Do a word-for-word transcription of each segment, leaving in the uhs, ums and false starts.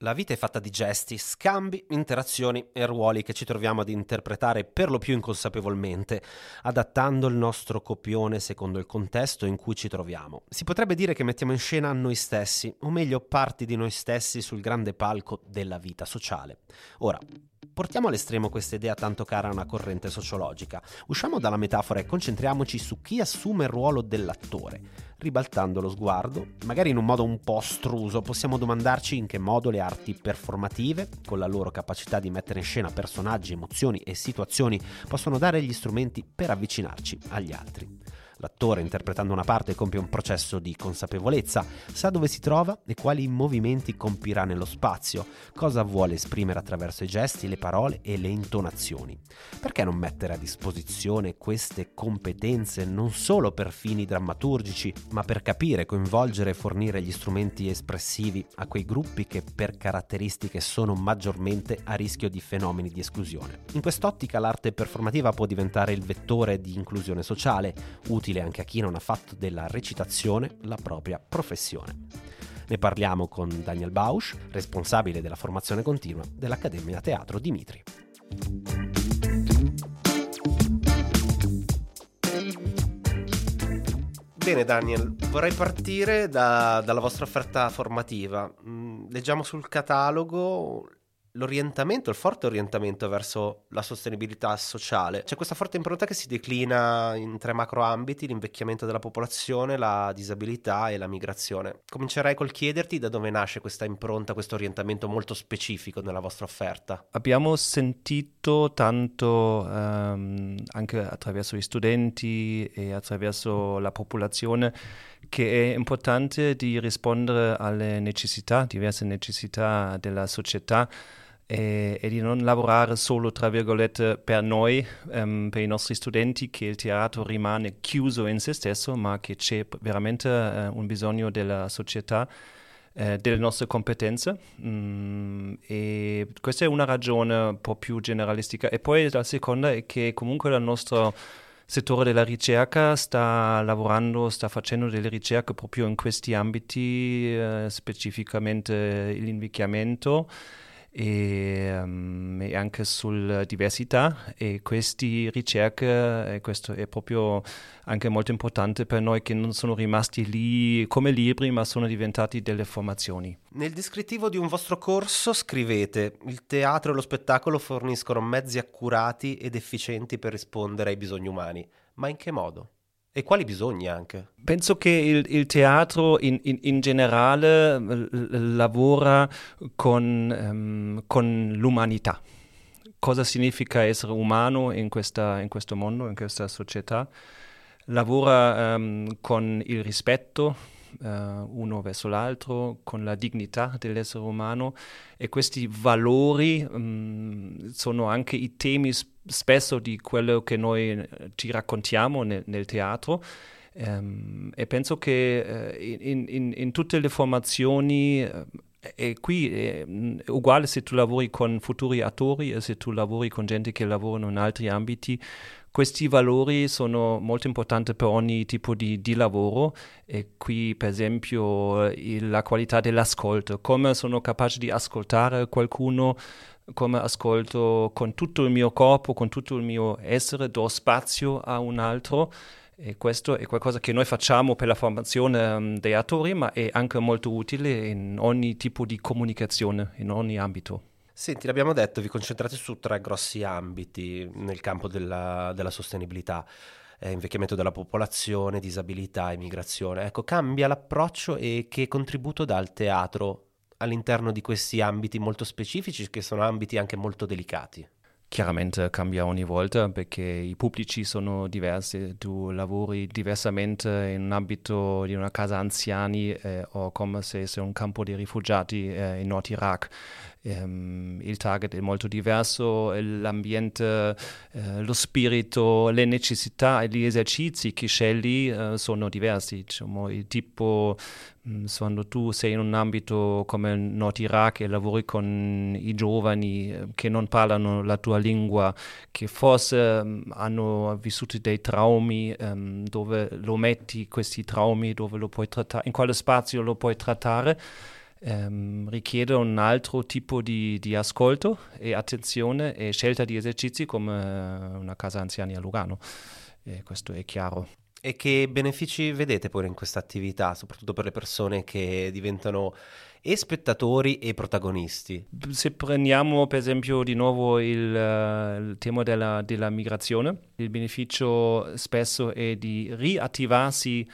La vita è fatta di gesti, scambi, interazioni e ruoli che ci troviamo ad interpretare per lo più inconsapevolmente, adattando il nostro copione secondo il contesto in cui ci troviamo. Si potrebbe dire che mettiamo in scena noi stessi, o meglio parti di noi stessi sul grande palco della vita sociale. Ora, portiamo all'estremo questa idea tanto cara a una corrente sociologica. Usciamo dalla metafora e concentriamoci su chi assume il ruolo dell'attore. Ribaltando lo sguardo, magari in un modo un po' astruso, possiamo domandarci in che modo le arti performative, con la loro capacità di mettere in scena personaggi, emozioni e situazioni, possono dare gli strumenti per avvicinarci agli altri. L'attore, interpretando una parte, compie un processo di consapevolezza, sa dove si trova e quali movimenti compirà nello spazio, cosa vuole esprimere attraverso i gesti, le parole e le intonazioni. Perché non mettere a disposizione queste competenze non solo per fini drammaturgici, ma per capire, coinvolgere e fornire gli strumenti espressivi a quei gruppi che per caratteristiche sono maggiormente a rischio di fenomeni di esclusione? In quest'ottica l'arte performativa può diventare il vettore di inclusione sociale, utile anche a chi non ha fatto della recitazione la propria professione. Ne parliamo con Daniel Bausch, responsabile della formazione continua dell'Accademia Teatro Di Mitri. Bene Daniel, vorrei partire da, dalla vostra offerta formativa. Mm, leggiamo sul catalogo l'orientamento, il forte orientamento verso la sostenibilità sociale. C'è questa forte impronta che si declina in tre macro ambiti: l'invecchiamento della popolazione, la disabilità e la migrazione. Comincerei col chiederti da dove nasce questa impronta, questo orientamento molto specifico nella vostra offerta. Abbiamo sentito tanto um, anche attraverso gli studenti e attraverso la popolazione che è importante di rispondere alle necessità, diverse necessità della società, e, e di non lavorare solo, tra virgolette, per noi, um, per i nostri studenti, che il teatro rimane chiuso in se stesso, ma che c'è veramente uh, un bisogno della società, uh, delle nostre competenze. Mm, e questa è una ragione un po' più generalistica. E poi la seconda è che comunque il nostro settore della ricerca sta lavorando, sta facendo delle ricerche proprio in questi ambiti, eh, specificamente l'invecchiamento e, um, e anche sulla diversità, e queste ricerche, e questo è proprio anche molto importante per noi, che non sono rimasti lì come libri, ma sono diventati delle formazioni. Nel descrittivo di un vostro corso scrivete: il teatro e lo spettacolo forniscono mezzi accurati ed efficienti per rispondere ai bisogni umani. Ma in che modo? E quali bisogni anche? Penso che il, il teatro in, in, in generale l- lavora con, um, con l'umanità. Cosa significa essere umano in, questa, in questo mondo, in questa società? Lavora um, con il rispetto uh, uno verso l'altro, con la dignità dell'essere umano, e questi valori um, sono anche i temi sp- spesso di quello che noi ci raccontiamo nel, nel teatro. Um, e penso che uh, in, in, in tutte le formazioni, uh, e qui è uguale se tu lavori con futuri attori e se tu lavori con gente che lavorano in altri ambiti, questi valori sono molto importanti per ogni tipo di, di lavoro. E qui per esempio il, la qualità dell'ascolto, come sono capace di ascoltare qualcuno, come ascolto con tutto il mio corpo, con tutto il mio essere, do spazio a un altro. E questo è qualcosa che noi facciamo per la formazione um, dei attori, ma è anche molto utile in ogni tipo di comunicazione, in ogni ambito. Senti, l'abbiamo detto, vi concentrate su tre grossi ambiti nel campo della, della sostenibilità: eh, invecchiamento della popolazione, disabilità e migrazione. Ecco, cambia l'approccio e che contributo dà il teatro all'interno di questi ambiti molto specifici, che sono ambiti anche molto delicati? Chiaramente cambia ogni volta perché i pubblici sono diversi, tu lavori diversamente in un ambito di una casa anziani eh, o come se sei un campo di rifugiati eh, in Nord Iraq. Um, il target è molto diverso, l'ambiente, eh, lo spirito, le necessità e gli esercizi che scegli eh, sono diversi. Diciamo, il tipo, mh, quando tu sei in un ambito come il Nord Iraq e lavori con i giovani eh, che non parlano la tua lingua, che forse mh, hanno vissuto dei traumi, um, dove lo metti questi traumi, dove lo puoi trattare, in quale spazio lo puoi trattare. ehm, richiede un altro tipo di, di ascolto e attenzione e scelta di esercizi come una casa anziani a Lugano, e questo è chiaro. E che benefici vedete poi in questa attività, soprattutto per le persone che diventano e spettatori e protagonisti? Se prendiamo per esempio di nuovo il, uh, il tema della, della migrazione, il beneficio spesso è di riattivarsi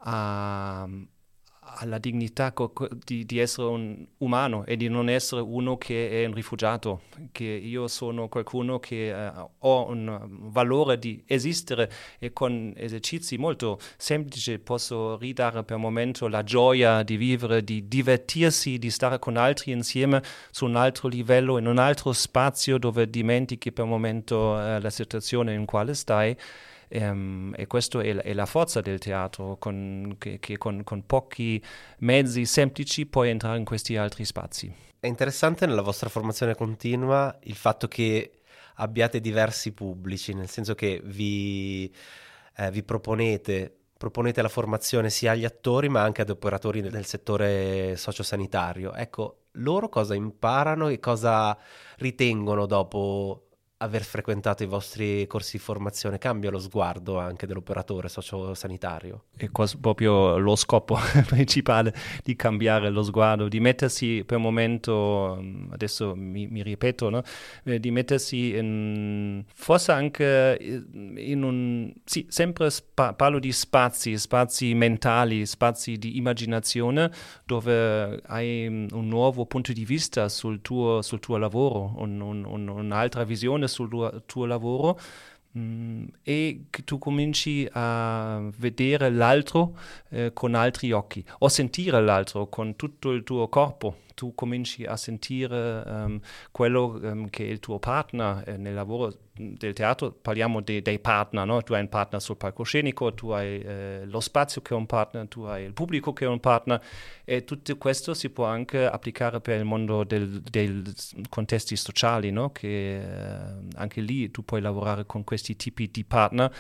a, alla dignità co- co- di, di essere un umano e di non essere uno che è un rifugiato, che io sono qualcuno che uh, ho un valore di esistere e con esercizi molto semplici posso ridare per un momento la gioia di vivere, di divertirsi, di stare con altri insieme su un altro livello, in un altro spazio dove dimentichi per un momento uh, la situazione in quale stai. Um, e questo è, è la forza del teatro, con, che, che con, con pochi mezzi semplici puoi entrare in questi altri spazi. È interessante nella vostra formazione continua il fatto che abbiate diversi pubblici, nel senso che vi, eh, vi proponete, proponete la formazione sia agli attori ma anche ad operatori del settore sociosanitario. Ecco, loro cosa imparano e cosa ritengono dopo aver frequentato i vostri corsi di formazione? Cambia lo sguardo anche dell'operatore sociosanitario? È cos- proprio lo scopo principale di cambiare lo sguardo, di mettersi per un momento, adesso mi, mi ripeto, no? eh, di mettersi in, forse anche in un, sì, sempre spa- parlo di spazi, spazi mentali, spazi di immaginazione, dove hai un nuovo punto di vista sul tuo, sul tuo lavoro, un, un, un, un'altra visione sul tuo, tuo lavoro, mm, e che tu cominci a vedere l'altro eh, con altri occhi o sentire l'altro con tutto il tuo corpo. Tu cominci a sentire um, quello um, che il tuo partner eh, nel lavoro del teatro, parliamo de- dei partner, no? Tu hai un partner sul palcoscenico, tu hai eh, lo spazio che è un partner, tu hai il pubblico che è un partner, e tutto questo si può anche applicare per il mondo del, dei contesti sociali, no? Che eh, anche lì tu puoi lavorare con questi tipi di partner,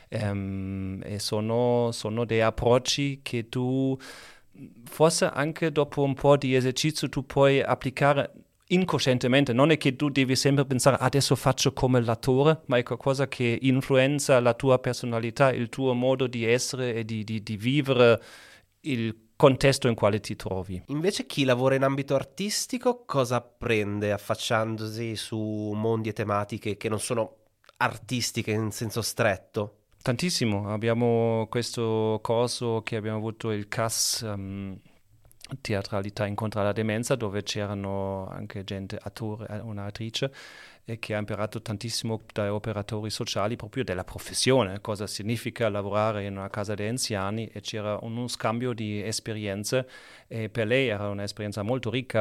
um, e sono, sono dei approcci che tu forse anche dopo un po' di esercizio tu puoi applicare incoscientemente. Non è che tu devi sempre pensare adesso faccio come l'attore, ma è qualcosa che influenza la tua personalità, il tuo modo di essere e di, di, di vivere il contesto in quale ti trovi. Invece chi lavora in ambito artistico cosa apprende affacciandosi su mondi e tematiche che non sono artistiche in senso stretto? Tantissimo, abbiamo questo corso che abbiamo avuto il C A S, um, Teatralità incontra la demenza, dove c'erano anche gente, attore, un'attrice, e che ha imparato tantissimo dai operatori sociali proprio della professione, cosa significa lavorare in una casa dei anziani, e c'era uno scambio di esperienze, e per lei era un'esperienza molto ricca.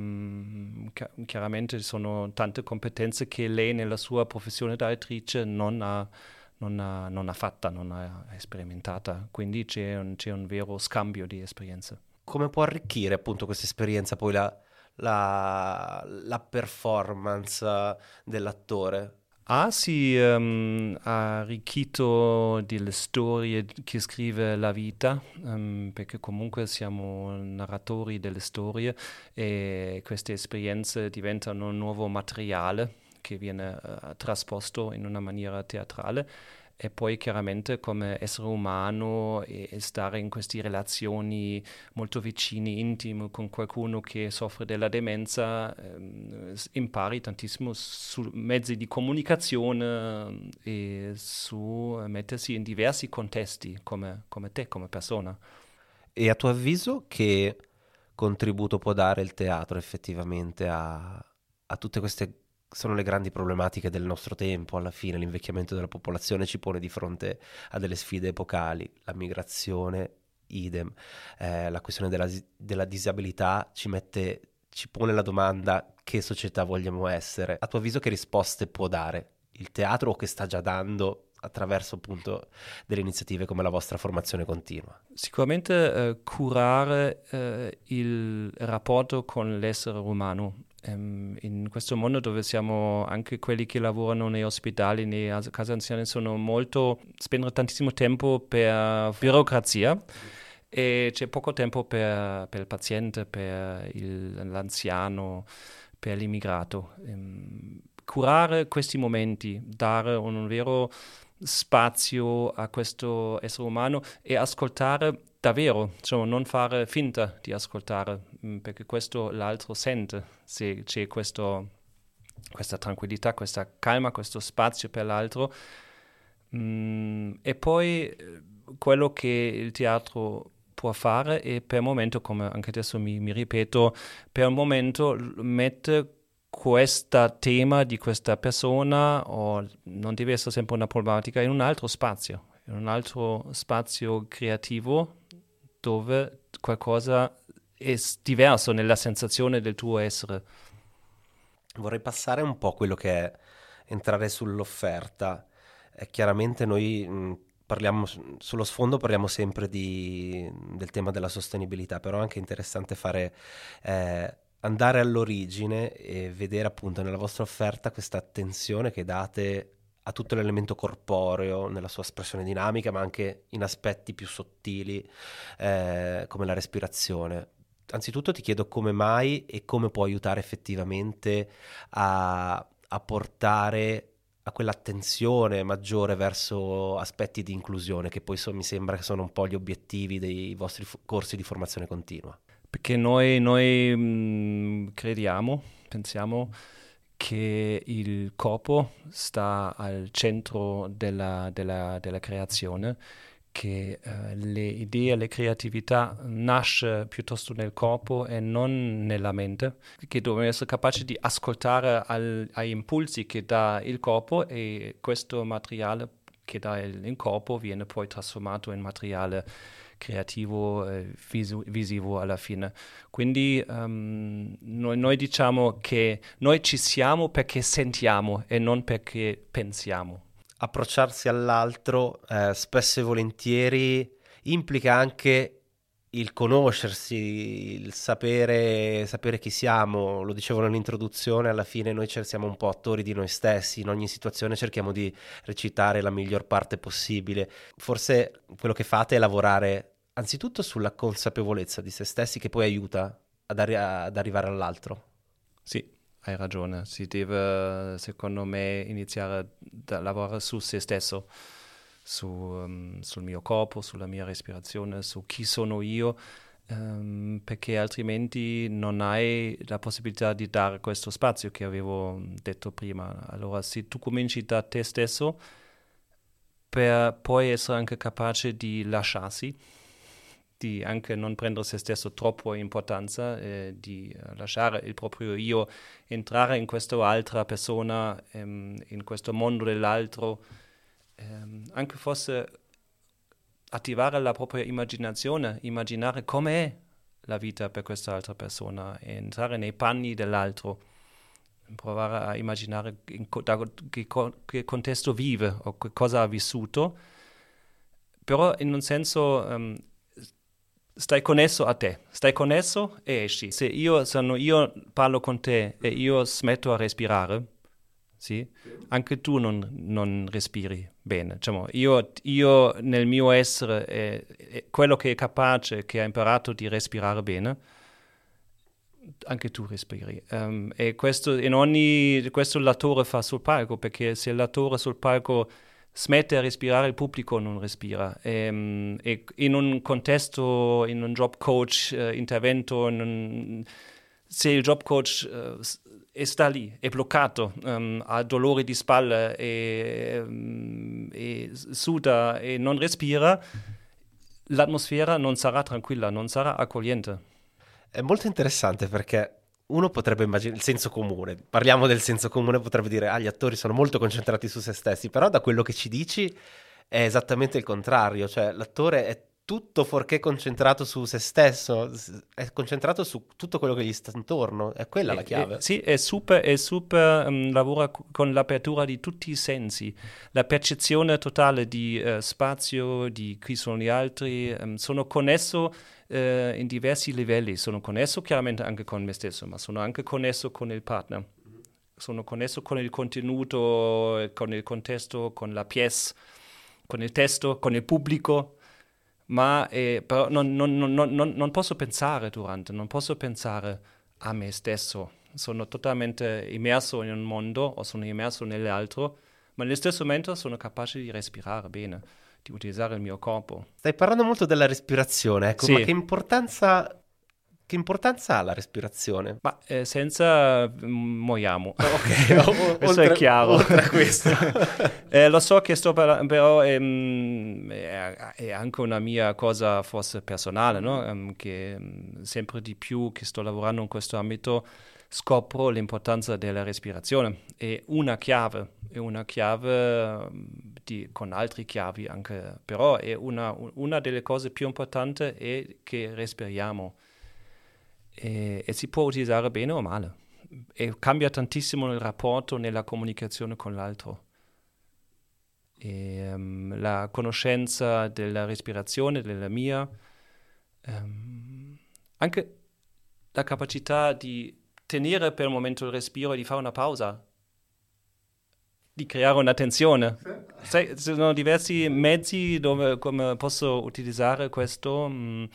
Mm, chiaramente ci sono tante competenze che lei nella sua professione da attrice non ha Non ha, non ha fatta, non ha sperimentata, quindi c'è un, c'è un vero scambio di esperienze. Come può arricchire appunto questa esperienza poi la, la, la performance dell'attore? Ah, si um, ha arricchito delle storie che scrive la vita, um, perché comunque siamo narratori delle storie, e queste esperienze diventano un nuovo materiale che viene uh, trasposto in una maniera teatrale, e poi chiaramente come essere umano e, e stare in queste relazioni molto vicini, intime con qualcuno che soffre della demenza, ehm, impari tantissimo su mezzi di comunicazione e su mettersi in diversi contesti come, come te, come persona. E a tuo avviso che contributo può dare il teatro effettivamente a, a tutte queste sono le grandi problematiche del nostro tempo? Alla fine l'invecchiamento della popolazione ci pone di fronte a delle sfide epocali, la migrazione, idem, eh, la questione della, della disabilità ci mette, ci pone la domanda: che società vogliamo essere? A tuo avviso che risposte può dare il teatro, o che sta già dando attraverso appunto delle iniziative come la vostra formazione continua? Sicuramente eh, curare eh, il rapporto con l'essere umano. Um, in questo mondo dove siamo, anche quelli che lavorano nei ospedali, nei case anziane, sono molto, spendono tantissimo tempo per burocrazia, e c'è poco tempo per, per il paziente, per il, l'anziano, per l'immigrato. Ehm, curare questi momenti, dare un vero spazio a questo essere umano e ascoltare davvero, insomma, non fare finta di ascoltare, mh, perché questo l'altro sente, se c'è questo, questa tranquillità, questa calma, questo spazio per l'altro. Mm, e poi eh, quello che il teatro può fare è per un momento, come anche adesso mi, mi ripeto, per un momento l- mette questo tema di questa persona, o non deve essere sempre una problematica, in un altro spazio, in un altro spazio creativo dove qualcosa è s- diverso nella sensazione del tuo essere. Vorrei passare un po' quello che è entrare sull'offerta. Eh, chiaramente noi mh, parliamo s- sullo sfondo, parliamo sempre di- del tema della sostenibilità, però è anche interessante fare eh, andare all'origine e vedere appunto nella vostra offerta questa attenzione che date a tutto l'elemento corporeo nella sua espressione dinamica, ma anche in aspetti più sottili eh, come la respirazione. Anzitutto ti chiedo come mai e come può aiutare effettivamente a, a portare a quell'attenzione maggiore verso aspetti di inclusione, che poi so- mi sembra che sono un po' gli obiettivi dei vostri f- corsi di formazione continua. Perché noi, noi mh, crediamo, pensiamo che il corpo sta al centro della, della- della creazione, che eh, le idee, la creatività nasce piuttosto nel corpo e non nella mente, che dobbiamo essere capaci di ascoltare al- ai impulsi che dà il corpo, e questo materiale che dà il, il corpo viene poi trasformato in materiale creativo, eh, visu- visivo alla fine. Quindi um, noi, noi diciamo che noi ci siamo perché sentiamo e non perché pensiamo. Approcciarsi all'altro eh, spesso e volentieri implica anche il conoscersi, il sapere, sapere chi siamo. Lo dicevo nell'introduzione, alla fine noi cer- siamo un po' attori di noi stessi, in ogni situazione cerchiamo di recitare la miglior parte possibile. Forse quello che fate è lavorare anzitutto sulla consapevolezza di se stessi, che poi aiuta ad, arri- ad arrivare all'altro. Sì, hai ragione. Si deve, secondo me, iniziare a lavorare su se stesso, su, um, sul mio corpo, sulla mia respirazione, su chi sono io, um, perché altrimenti non hai la possibilità di dare questo spazio che avevo detto prima. Allora, se tu cominci da te stesso, per poi essere anche capace di lasciarsi, di anche non prendere se stesso troppo importanza, eh, di eh, lasciare il proprio io, entrare in questa altra persona, ehm, in questo mondo dell'altro, ehm, anche forse attivare la propria immaginazione, immaginare com'è la vita per questa altra persona, entrare nei panni dell'altro, provare a immaginare in co- da che, co- che contesto vive o che cosa ha vissuto, però in un senso ehm, stai connesso a te, stai connesso e esci. Se io, sono, io parlo con te e io smetto a respirare, sì, anche tu non, non respiri bene. Diciamo, io, io nel mio essere, è, è quello che è capace, che ha imparato di respirare bene, anche tu respiri. Um, e questo in ogni questo l'attore fa sul palco, perché se l'attore sul palco smette a respirare, il pubblico non respira. E, e in un contesto, in un job coach eh, intervento, in un, se il job coach eh, e sta lì, è bloccato, um, ha dolori di spalle e, um, e suda e non respira, l'atmosfera non sarà tranquilla, non sarà accogliente. È molto interessante perché uno potrebbe immaginare il senso comune, parliamo del senso comune, potrebbe dire ah, gli attori sono molto concentrati su se stessi, però da quello che ci dici è esattamente il contrario, cioè l'attore è tutto fuorché concentrato su se stesso, s- è concentrato su tutto quello che gli sta intorno, è quella la Eh, eh, chiave. sì, è super, è super um, lavora co- con l'apertura di tutti i sensi, la percezione totale di eh, spazio, di chi sono gli altri, um, sono connesso eh, in diversi livelli, sono connesso chiaramente anche con me stesso, ma sono anche connesso con il partner, sono connesso con il contenuto, con il contesto, con la pièce, con il testo, con il pubblico. ma eh, però non, non, non, non, non posso pensare durante, non posso pensare a me stesso. Sono totalmente immerso in un mondo o sono immerso nell'altro, ma nello stesso momento sono capace di respirare bene, di utilizzare il mio corpo. Stai parlando molto della respirazione, ecco, Sì. ma che importanza, che importanza ha la respirazione? Ma eh, senza mm, muoiamo. Ok, questo oltre, è chiaro. Oltre a questo. eh, lo so che sto parlando, però è, è, è anche una mia cosa forse personale, no? Um, che um, sempre di più che sto lavorando in questo ambito scopro l'importanza della respirazione. È una chiave, è una chiave di, con altre chiavi anche, però è una, una delle cose più importanti è che respiriamo. E, e si può utilizzare bene o male. E cambia tantissimo il rapporto nella comunicazione con l'altro. E, um, la conoscenza della respirazione, della mia, um, anche la capacità di tenere per un momento il respiro e di fare una pausa, di creare una tensione. Sai, ci sono diversi mezzi dove come posso utilizzare questo, mh,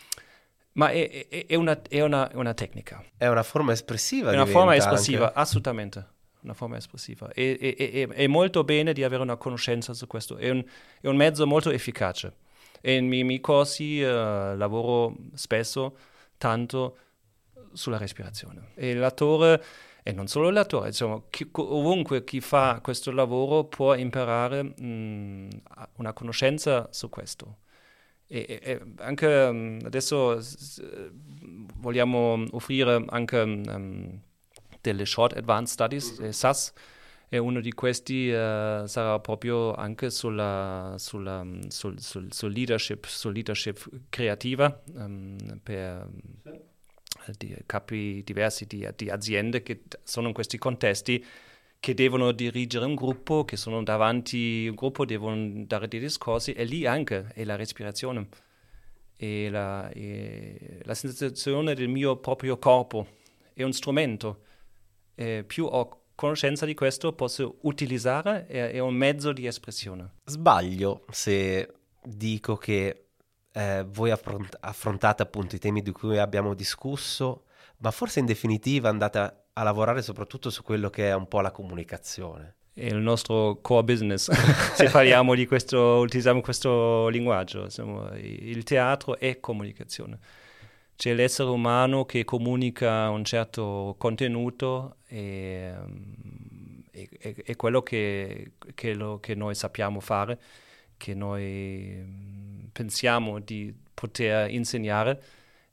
ma è, è, è, una, è una, una tecnica. È una forma espressiva. È una forma espressiva, anche. assolutamente. Una forma espressiva. E, e, e, è molto bene di avere una conoscenza su questo. È un, è un mezzo molto efficace. E nei miei, miei corsi uh, lavoro spesso tanto sulla respirazione. E l'attore, e non solo l'attore, insomma, chi, ovunque chi fa questo lavoro può imparare mh, una conoscenza su questo. E, e, e anche um, adesso s- vogliamo offrire anche um, delle Short Advanced Studies, mm-hmm. S A S, e uno di questi uh, sarà proprio anche sulla, sulla, sul, sul, sul leadership, sul leadership creativa um, per sì. di capi diversi di, di aziende che sono in questi contesti, che devono dirigere un gruppo, che sono davanti un gruppo, devono dare dei discorsi, e lì anche è la respirazione e la, e la sensazione del mio proprio corpo è un strumento. E più ho conoscenza di questo posso utilizzare, è, è un mezzo di espressione. Sbaglio se dico che eh, voi affront- affrontate appunto i temi di cui abbiamo discusso, ma forse in definitiva andate a, a lavorare soprattutto su quello che è un po' la comunicazione. È il nostro core business, se parliamo di questo, utilizziamo questo linguaggio. Insomma, il teatro è comunicazione. C'è l'essere umano che comunica un certo contenuto e, e, e, e quello che, che, lo, che noi sappiamo fare, che noi pensiamo di poter insegnare.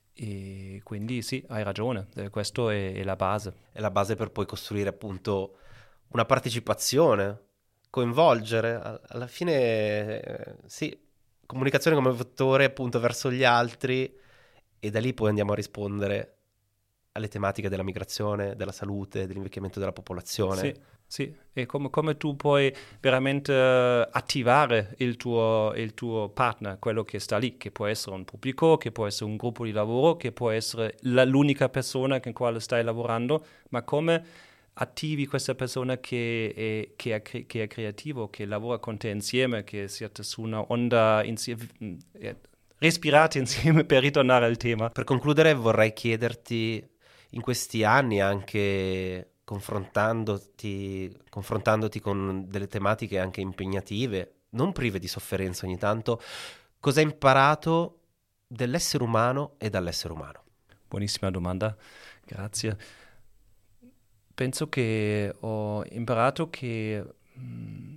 E quindi sì, hai ragione, questo è, è la base. È la base per poi costruire appunto una partecipazione, coinvolgere, alla fine eh, sì, comunicazione come vettore appunto verso gli altri, e da lì poi andiamo a rispondere alle tematiche della migrazione, della salute, dell'invecchiamento della popolazione. Sì, sì. E come, come tu puoi veramente uh, attivare il tuo, il tuo partner, quello che sta lì, che può essere un pubblico, che può essere un gruppo di lavoro, che può essere la, l'unica persona con la quale stai lavorando, ma come attivi questa persona che è, che, è, che è creativo, che lavora con te insieme, che siete su una onda insieme, respirate insieme per ritornare al tema. Per concludere vorrei chiederti, in questi anni anche confrontandoti, confrontandoti con delle tematiche anche impegnative, non prive di sofferenza ogni tanto, cosa hai imparato dell'essere umano e dall'essere umano? Buonissima domanda, grazie. Penso che ho imparato che, mh,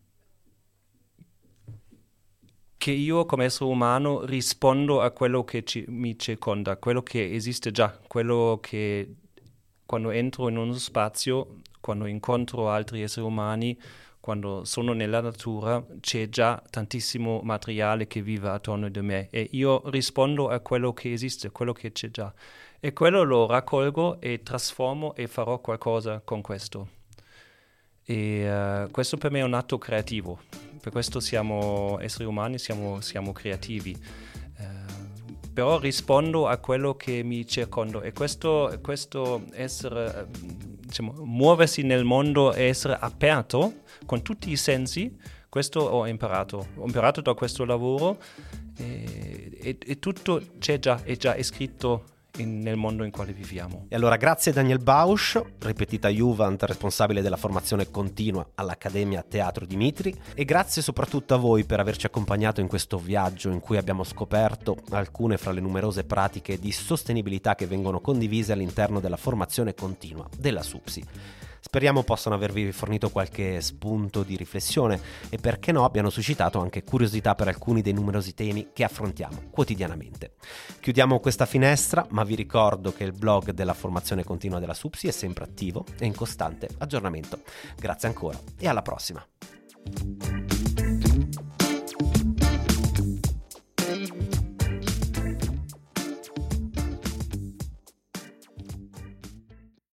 che io come essere umano rispondo a quello che ci, mi circonda, quello che esiste già, quello che quando entro in uno spazio, quando incontro altri esseri umani, quando sono nella natura, c'è già tantissimo materiale che vive attorno a me e io rispondo a quello che esiste, quello che c'è già. E quello lo raccolgo e trasformo e farò qualcosa con questo. E uh, questo per me è un atto creativo. Per questo siamo esseri umani, siamo, siamo creativi. Uh, però rispondo a quello che mi circonda. E questo, questo essere, diciamo, muoversi nel mondo e essere aperto con tutti i sensi, questo ho imparato. Ho imparato da questo lavoro e, e, e tutto c'è già, è già è scritto in, nel mondo in quale viviamo. E allora grazie a Daniel Bausch, ripetita Juvent, responsabile della formazione continua all'Accademia Teatro di Mitri, e grazie soprattutto a voi per averci accompagnato in questo viaggio in cui abbiamo scoperto alcune fra le numerose pratiche di sostenibilità che vengono condivise all'interno della formazione continua della SUPSI. Speriamo possano avervi fornito qualche spunto di riflessione e, perché no, abbiano suscitato anche curiosità per alcuni dei numerosi temi che affrontiamo quotidianamente. Chiudiamo questa finestra, ma vi ricordo che il blog della formazione continua della SUPSI è sempre attivo e in costante aggiornamento. Grazie ancora e alla prossima!